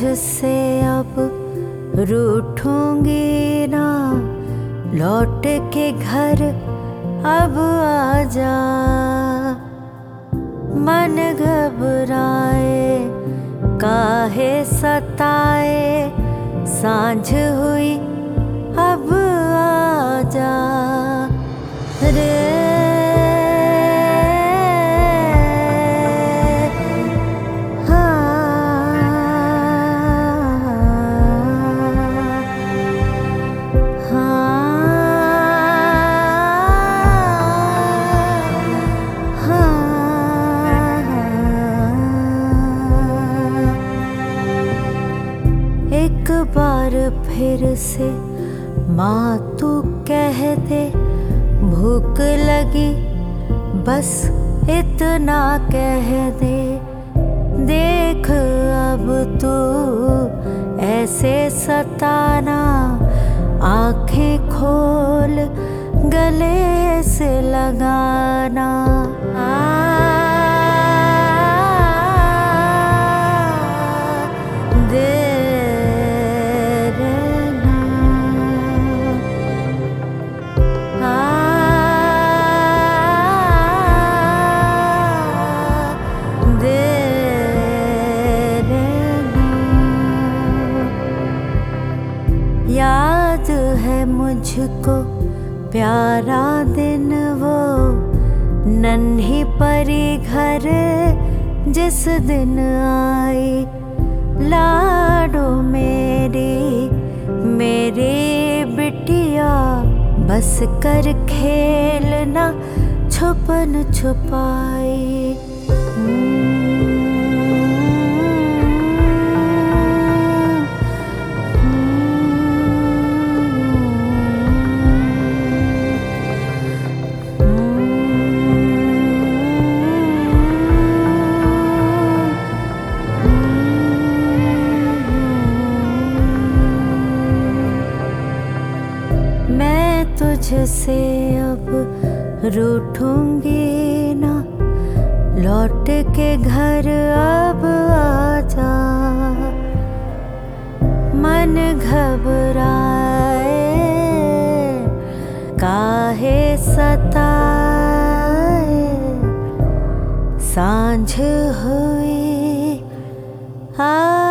तुझसे अब रूठूंगी ना, लौट के घर अब आजा। मन घबराए काहे सताए, सांझ हुई अब आजा रे। एक बार फिर से माँ तू कह दे, भूख लगी बस इतना कह दे। देख अब तू ऐसे सताना, आँखें खोल गले से लगाना। याद है मुझको प्यारा दिन वो, नन्ही परी घर जिस दिन आई। लाडो मेरी मेरी बिटिया, बस कर खेलना छुपन छुपाई। मैं तुझसे अब रूठूंगी ना, लौट के घर अब आजा। मन घबराए काहे सताए, सांझ हुई